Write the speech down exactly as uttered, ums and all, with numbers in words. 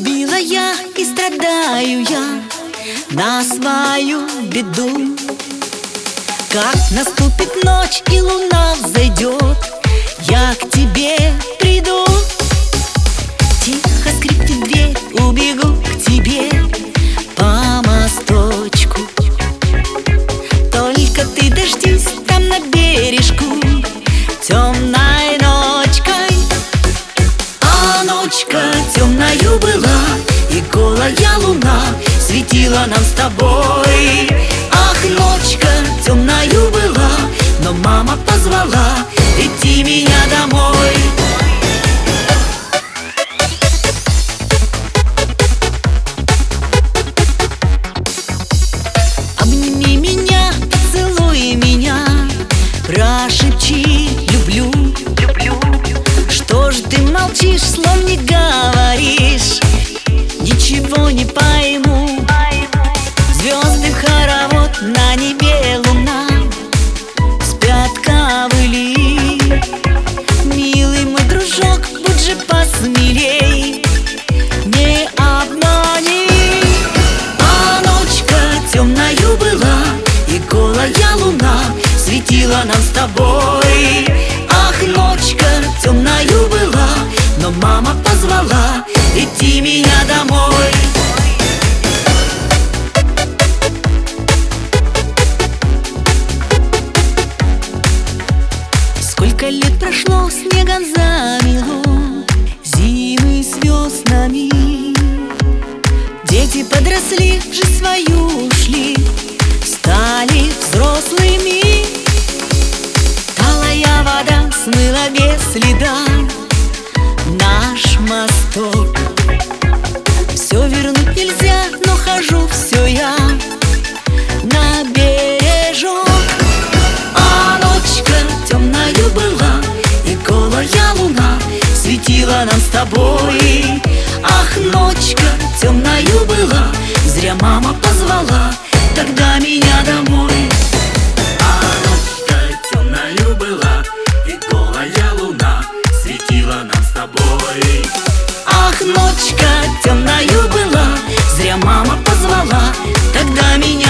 Милая, и страдаю я на свою беду. Как наступит ночь и луна взойдет, я к тебе приду. Тихо скрипнет дверь, убегу к тебе по мосточку. Только ты дождись там на бережку темной ночкой. А ночка темною была, и голая луна светила нам с тобой. Ах, ночка темною была, но мама позвала идти меня домой. Обними меня, поцелуй меня, прошепчи люблю. Что ж ты молчишь, слов не говоришь? Ничего не пойму. Звезды в хоровод, на небе луна, спят ковыли. Милый мой дружок, будь же посмелей, не обмани. А ночка темною была, и голая луна светила нам с тобой. Ах, ночка темною была, но мама позвала идти меня домой. Сколько лет прошло, снегом замело, зимы с веснами. Дети подросли, в жизнь свою ушли, стали взрослыми. Талая вода смыла без следа наш мосток. Все вернуть нельзя, но хожу все я на бережок. А ночка темною была, и голая луна светила нам с тобой. Ах, ночка темною была, зря мама позвала тогда меня домой. А ночка темною была, и голая луна светила нам с тобой. Ах, ночка темною была, зря мама позвала тогда меня